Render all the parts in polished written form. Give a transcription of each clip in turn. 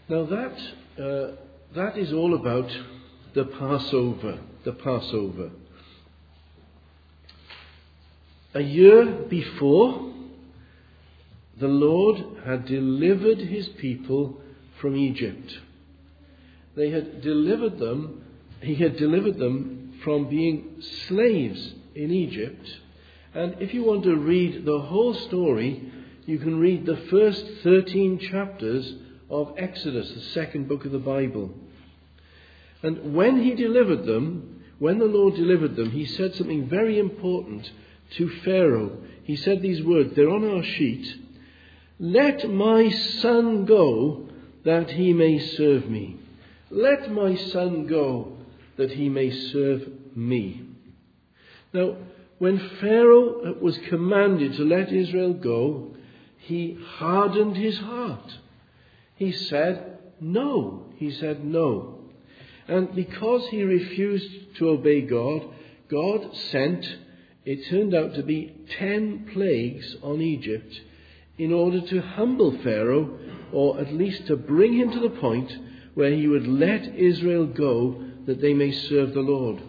Now that is all about the Passover. The Passover. A year before, the Lord had delivered his people from Egypt. He had delivered them from being slaves in Egypt. And if you want to read the whole story, you can read the first 13 chapters of Exodus, the second book of the Bible. And when the Lord delivered them, he said something very important to Pharaoh. He said these words, they're on our sheet. "Let my son go, that he may serve me. Let my son go, that he may serve me." Now, when Pharaoh was commanded to let Israel go, he hardened his heart. He said no. And because he refused to obey God, God sent, it turned out to be 10 plagues on Egypt in order to humble Pharaoh, or at least to bring him to the point where he would let Israel go that they may serve the Lord.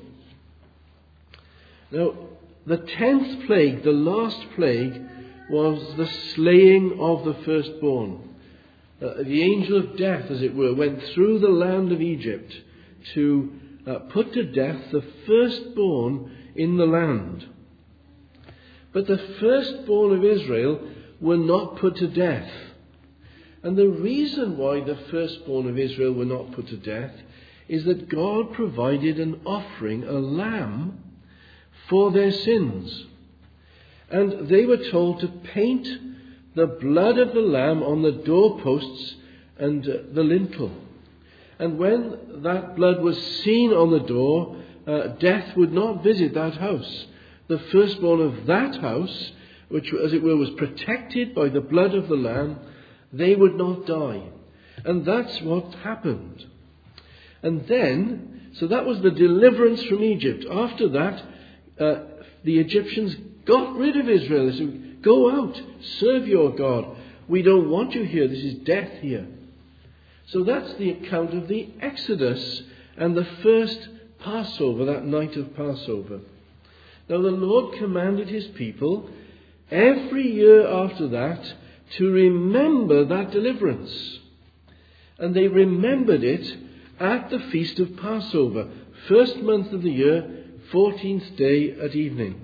Now, the 10th plague, the last plague, was the slaying of the firstborn. The angel of death, as it were, went through the land of Egypt to put to death the firstborn in the land. But the firstborn of Israel were not put to death. And the reason why the firstborn of Israel were not put to death is that God provided an offering, a lamb, for their sins. And they were told to paint the blood of the lamb on the doorposts and the lintel. And when that blood was seen on the door, death would not visit that house. The firstborn of that house, which, as it were, was protected by the blood of the lamb, they would not die. And that's what happened. And then, so that was the deliverance from Egypt. After that, the Egyptians got rid of Israel. They said, "Go out, serve your God. We don't want you here. This is death here." So that's the account of the Exodus and the first Passover, that night of Passover. Now the Lord commanded his people every year after that to remember that deliverance. And they remembered it at the feast of Passover, first month of the year, 14th day at evening.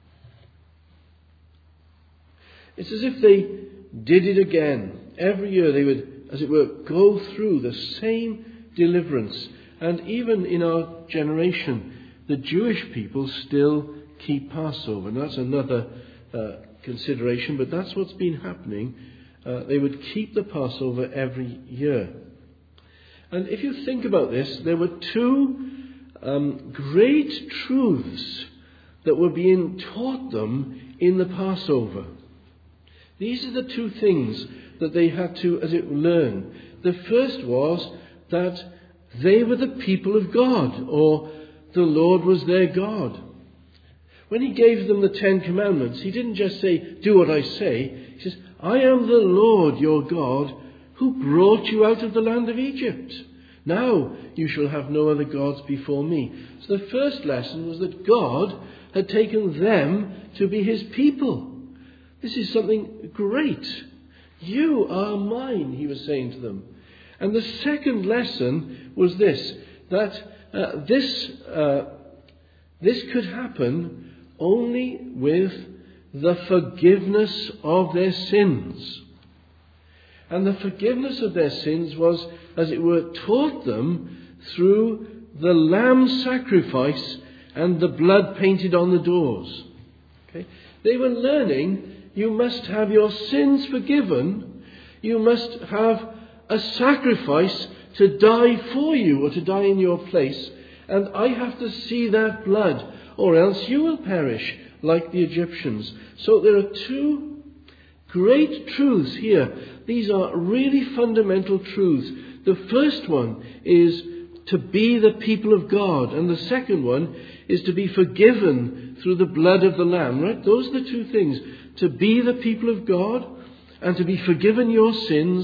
It's as if they did it again. Every year they would, as it were, go through the same deliverance. And even in our generation, the Jewish people still keep Passover. And that's another consideration, but that's what's been happening. They would keep the Passover every year. And if you think about this, there were two great truths that were being taught them in the Passover. These are the two things that they had to, learn. The first was that they were the people of God, or the Lord was their God. When he gave them the 10 Commandments, he didn't just say, "Do what I say." He says, "I am the Lord your God who brought you out of the land of Egypt. Now you shall have no other gods before me." So the first lesson was that God had taken them to be his people. This is something great. "You are mine," he was saying to them. And the second lesson was this, that this could happen only with the forgiveness of their sins. And the forgiveness of their sins was, as it were, taught them through the lamb sacrifice and the blood painted on the doors. Okay? They were learning, you must have your sins forgiven. You must have a sacrifice to die for you, or to die in your place. And I have to see that blood, or else you will perish like the Egyptians. So there are two great truths here. These are really fundamental truths. The first one is to be the people of God, and the second one is to be forgiven through the blood of the Lamb. Right? Those are the two things. To be the people of God and to be forgiven your sins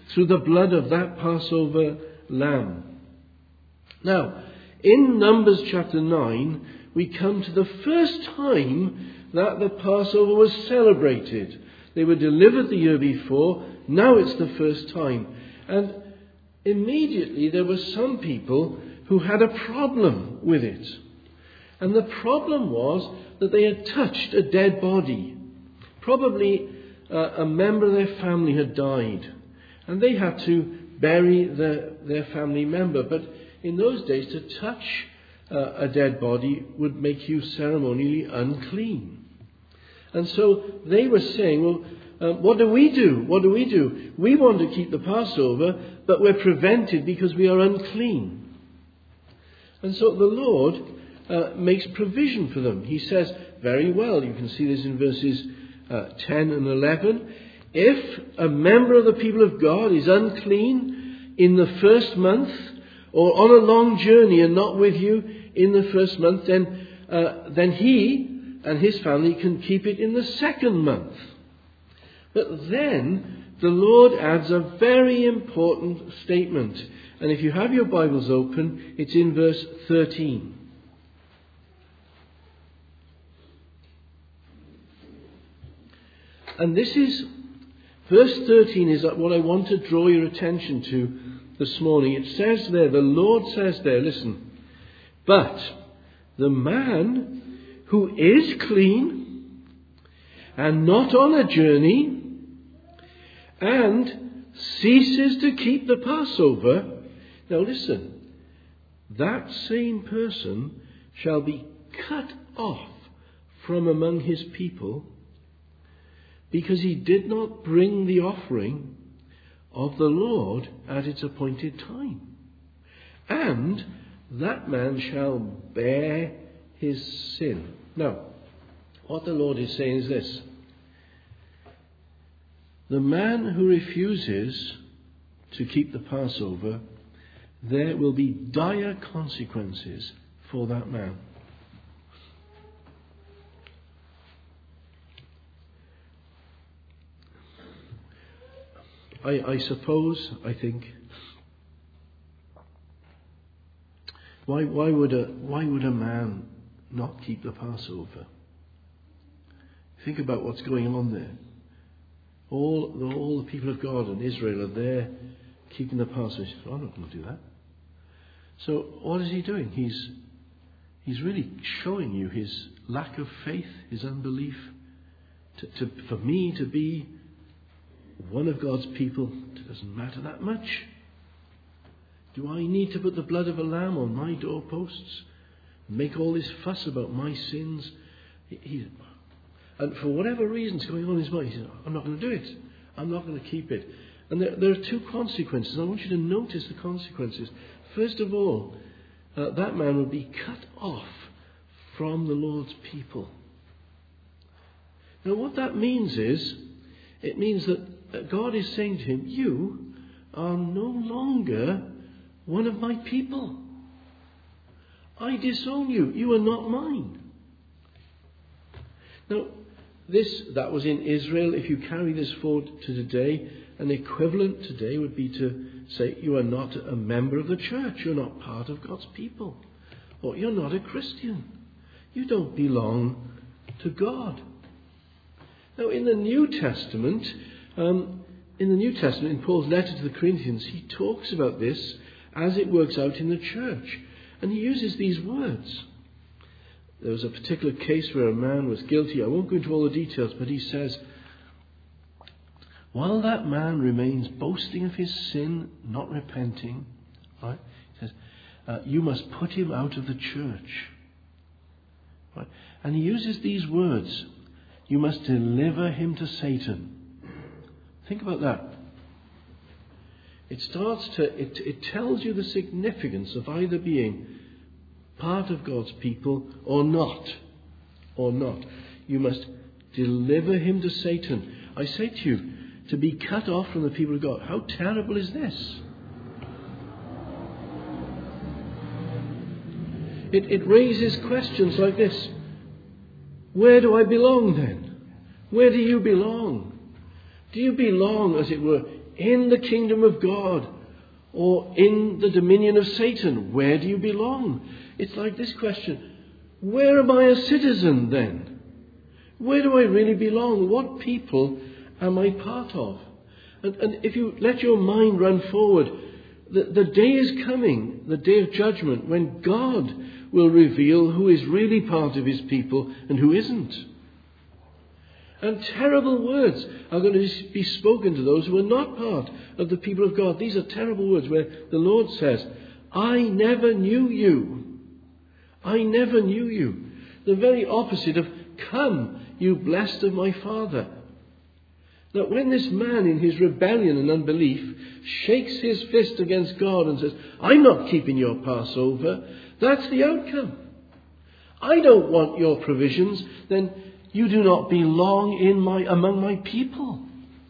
through the blood of that Passover lamb. Now, in Numbers chapter 9, we come to the first time that the Passover was celebrated. They were delivered the year before, now it's the first time. And immediately there were some people who had a problem with it. And the problem was that they had touched a dead body. Probably a member of their family had died. And they had to bury their family member. But in those days, to touch a dead body would make you ceremonially unclean. And so they were saying, well, what do we do? What do we do? We want to keep the Passover, but we're prevented because we are unclean. And so the Lord makes provision for them. He says, very well, you can see this in verses 10 and 11. If a member of the people of God is unclean in the first month, or on a long journey and not with you in the first month, then he and his family can keep it in the second month. But then the Lord adds a very important statement. And if you have your Bibles open, it's in verse 13. And this is, verse 13 is what I want to draw your attention to this morning. It says there, the Lord says there, listen, but the man who is clean and not on a journey and ceases to keep the Passover, now listen, that same person shall be cut off from among his people, because he did not bring the offering of the Lord at its appointed time. And that man shall bear his sin. Now, what the Lord is saying is this. The man who refuses to keep the Passover, there will be dire consequences for that man. I think, why would a man not keep the Passover? Think about what's going on there. All the people of God and Israel are there keeping the Passover. He says, I'm not going to do that. So what is he doing? He's really showing you his lack of faith, his unbelief. For me to be one of God's people, it doesn't matter that much. Do I need to put the blood of a lamb on my doorposts and make all this fuss about my sins? And for whatever reason's going on in his mind, he says, I'm not going to do it. I'm not going to keep it. And there are two consequences. I want you to notice the consequences. First of all, that man will be cut off from the Lord's people. Now what that means is, it means that God is saying to him, you are no longer one of my people. I disown you. You are not mine. Now, that was in Israel. If you carry this forward to today, an equivalent today would be to say you are not a member of the church. You're not part of God's people. Or you're not a Christian. You don't belong to God. Now, in the New Testament, in Paul's letter to the Corinthians, he talks about this as it works out in the church. And he uses these words. There was a particular case where a man was guilty. I won't go into all the details, but he says, while that man remains boasting of his sin, not repenting, right? He says, you must put him out of the church. Right? And he uses these words. You must deliver him to Satan. Think about that. It tells you the significance of either being part of God's people or not. Or not. You must deliver him to Satan. I say to you, to be cut off from the people of God. How terrible is this? It raises questions like this. Where do I belong then? Where do you belong? Do you belong, as it were, in the kingdom of God or in the dominion of Satan? Where do you belong? It's like this question: where am I a citizen then? Where do I really belong? What people am I part of? And if you let your mind run forward, the day is coming, the day of judgment, when God will reveal who is really part of his people and who isn't. And terrible words are going to be spoken to those who are not part of the people of God. These are terrible words where the Lord says, I never knew you. I never knew you. The very opposite of, come, you blessed of my Father. That when this man in his rebellion and unbelief shakes his fist against God and says, I'm not keeping your Passover, that's the outcome. I don't want your provisions, then you do not belong among my people.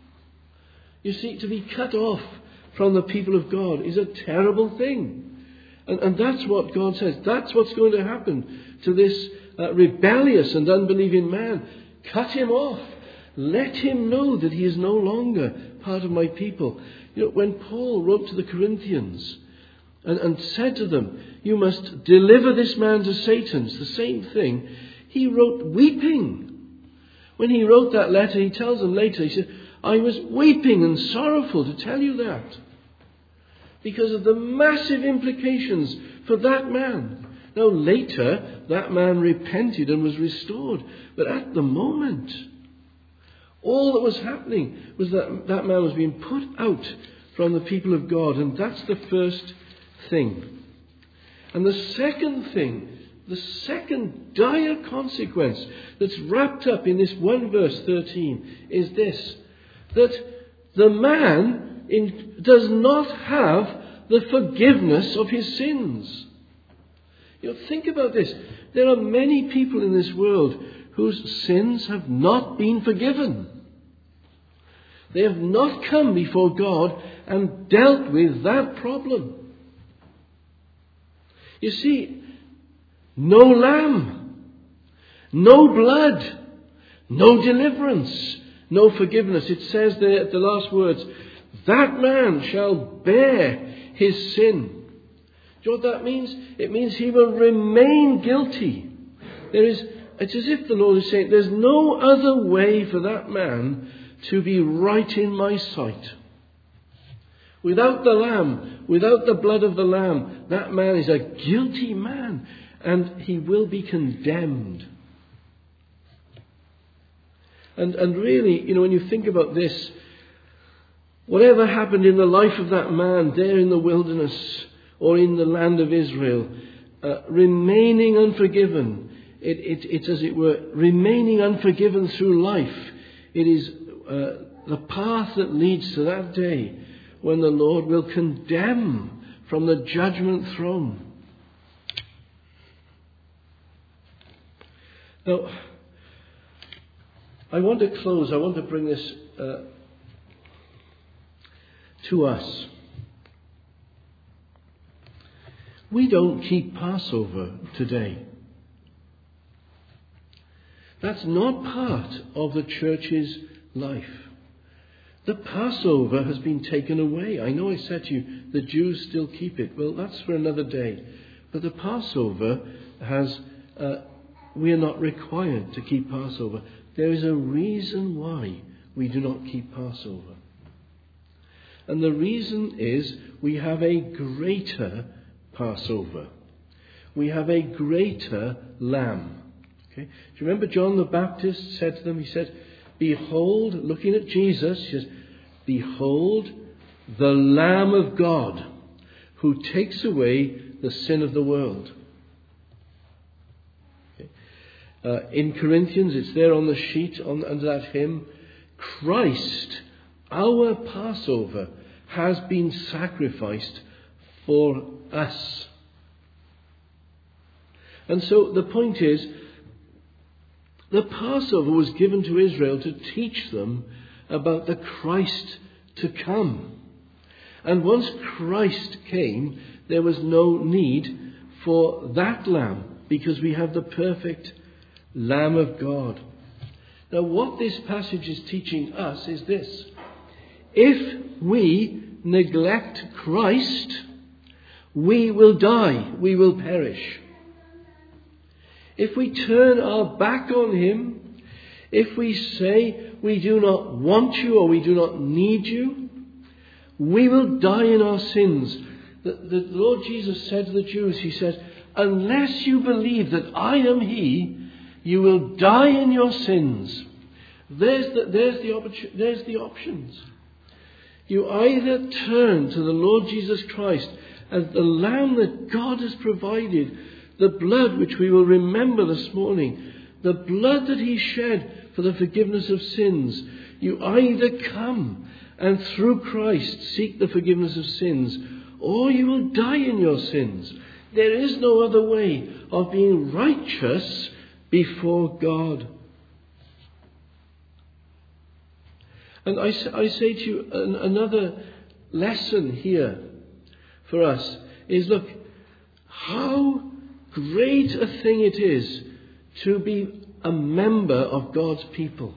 You see, to be cut off from the people of God is a terrible thing. And that's what God says. That's what's going to happen to this rebellious and unbelieving man. Cut him off. Let him know that he is no longer part of my people. You know, when Paul wrote to the Corinthians and said to them, you must deliver this man to Satan, it's the same thing. He wrote weeping. When he wrote that letter, he tells them later, he said, I was weeping and sorrowful to tell you that, because of the massive implications for that man. Now later, that man repented and was restored. But at the moment, all that was happening was that that man was being put out from the people of God. And that's the first thing. And the second thing, the second dire consequence that's wrapped up in this one verse 13 is this: that the man does not have the forgiveness of his sins. You know, think about this. There are many people in this world whose sins have not been forgiven. They have not come before God and dealt with that problem. You see, no lamb, no blood, no deliverance, no forgiveness. It says there at the last words, that man shall bear his sin. Do you know what that means? It means he will remain guilty. It's as if the Lord is saying, there's no other way for that man to be right in my sight. Without the lamb, without the blood of the lamb, that man is a guilty man, and he will be condemned. And really, you know, when you think about this, whatever happened in the life of that man there in the wilderness or in the land of Israel, remaining unforgiven, it's as it were, remaining unforgiven through life. It is the path that leads to that day when the Lord will condemn from the judgment throne. Now, I want to close. I want to bring this to us. We don't keep Passover today. That's not part of the church's life. The Passover has been taken away. I know I said to you, the Jews still keep it. Well, that's for another day. But the Passover we are not required to keep Passover. There is a reason why we do not keep Passover. And the reason is we have a greater Passover. We have a greater lamb. Okay? Do you remember John the Baptist said to them, he said, behold, looking at Jesus, he says, behold the Lamb of God who takes away the sin of the world. Okay. In Corinthians, it's there on the sheet under that hymn, Christ, our Passover, has been sacrificed for us. And so the point is, the Passover was given to Israel to teach them about the Christ to come. And once Christ came, there was no need for that lamb, because we have the perfect Lamb of God. Now, what this passage is teaching us is this. if we neglect Christ, we will die, we will perish. If we turn our back on him, if we say we do not want you or we do not need you, we will die in our sins. The Lord Jesus said to the Jews, he said, unless you believe that I am he, you will die in your sins. There's the options. You either turn to the Lord Jesus Christ as the Lamb that God has provided, the blood which we will remember this morning, the blood that he shed for the forgiveness of sins. You either come and through Christ seek the forgiveness of sins, or you will die in your sins. There is no other way of being righteous before God. And I say to you, another lesson here for us is, look, how great a thing it is to be a member of God's people.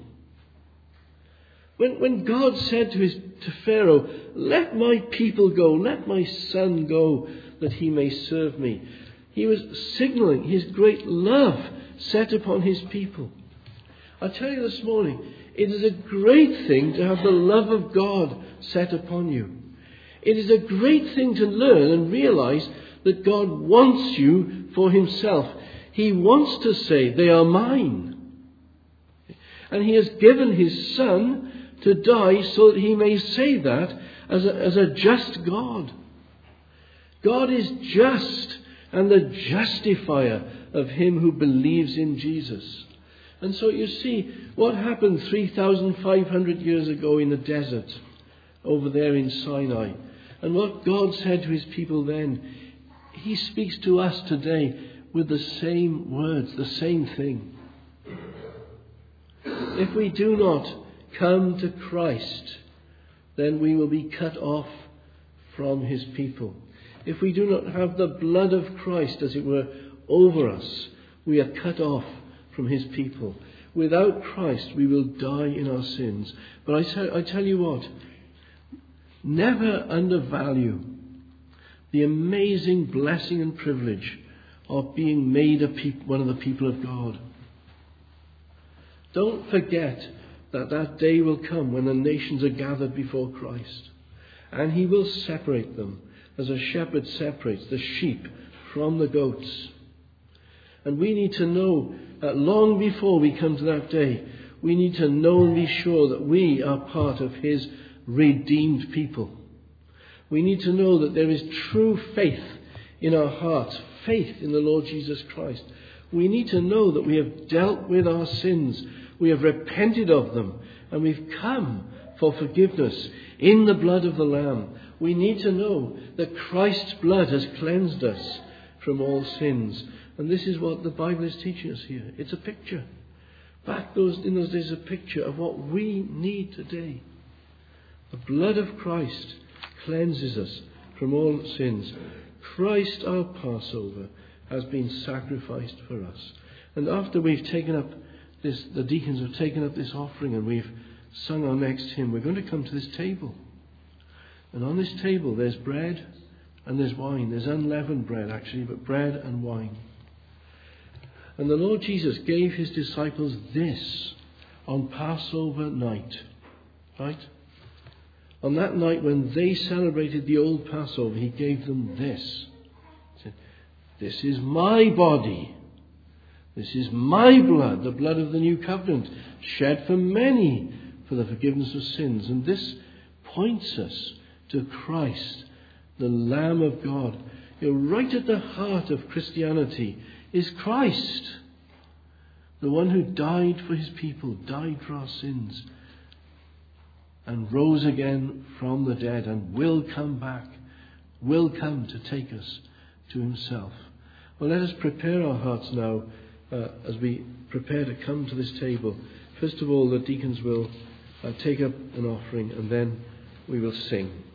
When God said to Pharaoh, let my people go, let my son go, that he may serve me, he was signaling his great love set upon his people. I tell you this morning, it is a great thing to have the love of God set upon you. It is a great thing to learn and realize that God wants you for himself. He wants to say, they are mine. And he has given his son to die so that he may say that as a just God. God is just and the justifier of him who believes in Jesus. And so you see what happened 3,500 years ago in the desert over there in Sinai. And what God said to his people then, he speaks to us today with the same words, the same thing. If we do not come to Christ, then we will be cut off from his people. If we do not have the blood of Christ, as it were, over us, we are cut off from his people. Without Christ, we will die in our sins. But I tell you what, never undervalue the amazing blessing and privilege of being made one of the people of God. Don't forget that day will come when the nations are gathered before Christ, and he will separate them as a shepherd separates the sheep from the goats. And we need to know that long before we come to that day, we need to know and be sure that we are part of his redeemed people. We need to know that there is true faith in our hearts, faith in the Lord Jesus Christ. We need to know that we have dealt with our sins, we have repented of them, and we've come for forgiveness in the blood of the Lamb. We need to know that Christ's blood has cleansed us from all sins. And this is what the Bible is teaching us here. It's a picture. In those days, a picture of what we need today. The blood of Christ cleanses us from all sins. Christ, our Passover, has been sacrificed for us. And after we've taken up this, the deacons have taken up this offering and we've sung our next hymn, we're going to come to this table. And on this table there's bread and there's wine. There's unleavened bread actually, but bread and wine. And the Lord Jesus gave his disciples this on Passover night. Right? On that night when they celebrated the old Passover, he gave them this. He said, this is my body. This is my blood, the blood of the new covenant, shed for many for the forgiveness of sins. And this points us to Christ, the Lamb of God. Right at the heart of Christianity is Christ, the one who died for his people, died for our sins, and rose again from the dead and will come back, will come to take us to himself. Well, let us prepare our hearts now as we prepare to come to this table. First of all, the deacons will take up an offering and then we will sing.